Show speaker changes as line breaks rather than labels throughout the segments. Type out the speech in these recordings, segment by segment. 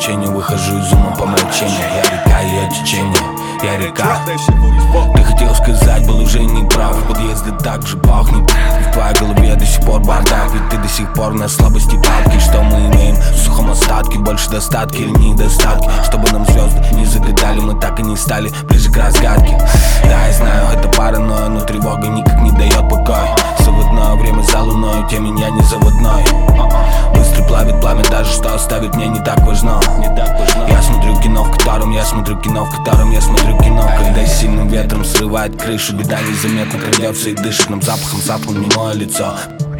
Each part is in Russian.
течению, выхожу из ума помрачения. Я река, ее течение, я река. Ты хотел сказать, был уже не прав. В подъезде так же пахнет. В твоей голове до сих пор бардак. Ведь ты до сих пор на слабости падки. Что мы имеем в сухом остатке? Больше достатки или недостатки? Чтобы нам звезды не загадали, мы так и не стали ближе к разгадке. Да, я знаю, это паранойя, но тревога никак не дает покоя. Заводное время за луною, тем меня не заводной. Быстро плавит пламя, даже что оставит мне не так важно. Я смотрю кино, в котором я смотрю кино, в котором я смотрю кино. Когда сильным ветром срывает крышу, беда незаметно крадется и дышит нам запахом, запахом не мое лицо.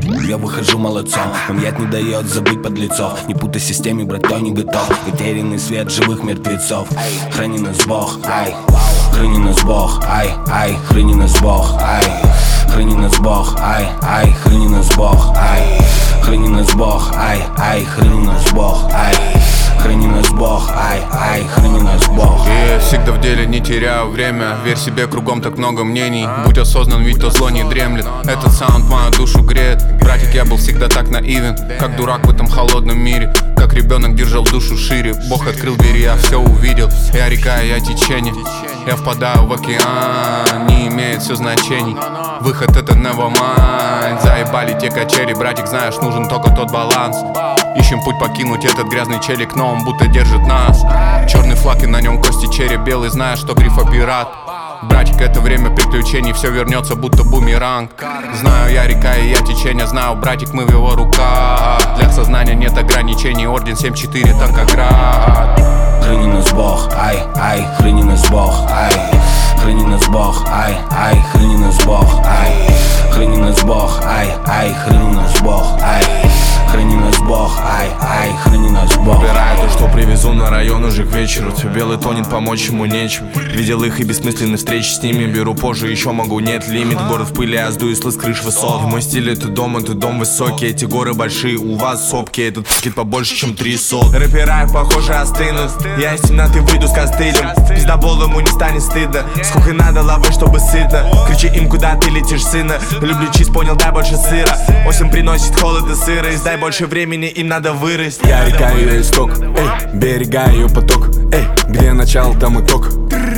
Я выхожу молодцом, но яд не дает забыть подлецов. Не путай системе, брать то не готов. Потерянный свет живых мертвецов. Храни нас Бог, ай, храни нас Бог, ай, ай, храни нас Бог, ай, храни нас Бог, ай, ай, храни нас Бог, ай, храни нас Бог, ай, ай, храни нас Бог, ай, храни нас Бог, ай, ай, храни нас Бог.
И я всегда в деле не теряю время. Верь себе, кругом так много мнений. Будь осознан, ведь то зло не дремлет. Этот саунд мою душу греет. Братик, я был всегда так наивен, как дурак в этом холодном мире. Как ребенок держал душу шире. Бог открыл двери, я все увидел. Я река, я течение. Я впадаю в океан, не имеет все значений. Выход это nevermind. Заебали те качели, братик, знаешь, нужен только тот баланс. Ищем путь покинуть этот грязный челик, но он будто держит нас. Черный флаг и на нем кости череп, белый, знаешь, что грифа пират. Братик, это время приключений, все вернется будто бумеранг. Знаю, я река и я течение, знаю, братик, мы в его руках. Для сознания нет ограничений, орден 7-4, Танкоград.
Храни нас Бог, ай, ай, храни нас Бог, ай, храни нас Бог, ай, ай, храни нас Бог, ай, храни нас Бог, ай, ай, храни нас Бог, ай, храни нас Бог, ай, ай, храни нас Бог.
Выбираю то, что привезу на район уже к вечеру. Белый тонет, помочь ему нечем. Видел их и бессмысленные встречи с ними. Беру позже, еще могу, нет лимит. Город в пыли, я сду и слыз крыш высот. Мой стиль это дом высокий. Эти горы большие, у вас сопки. Этот пакет побольше, чем 3 сот. Рэпера, похоже, остынут. Я из темноты выйду с костылем. Пиздобол ему не станет стыдно. Сколько надо лавы, чтобы сытно. Кричи им, куда ты летишь, сына. Люблю чиз, понял, дай больше сыра. Осень приносит холод и сырость. Дай больше времени, им надо вырасти.
Я река, ее исток, эй, берега, ее поток, эй, где начало, там итог.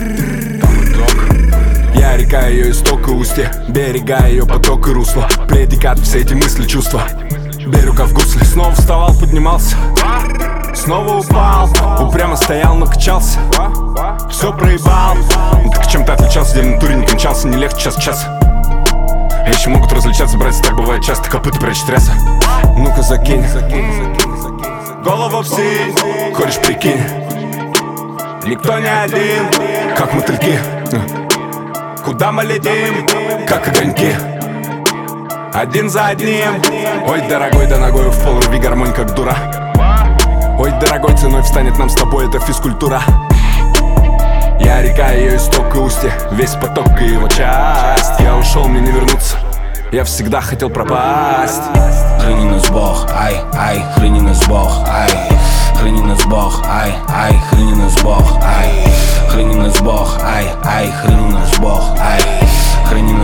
Я река, ее исток и устье, берега, ее поток и русло. Предикат, все эти мысли, чувства. Берега в гусле. Снова вставал, поднимался, снова упал. Упрямо стоял, но качался. Все проебал. Так чем-то отличался, где в натуре не кончался. Не легче час. Вещи могут различаться, братья, так бывает часто. Копыта прячет тряса. Ну-ка закинь голову в синь. Хочешь, прикинь, никто не один, как мотыльки. Куда мы летим, как огоньки, один за одним. Ой, дорогой, да ногой в пол рви гармонь, как дура. Ой, дорогой, ценой встанет нам с тобой эта физкультура. Я река, ее исток и устье, весь поток и его часть. Я ушел, мне не вернуться, я всегда хотел пропасть.
Храни нас Бог, ай, ай, храни нас Бог, ай, храни нас Бог, ай, ай, храни нас Бог, ай, храни нас Бог, ай, ай, храни нас Бог, ай, храни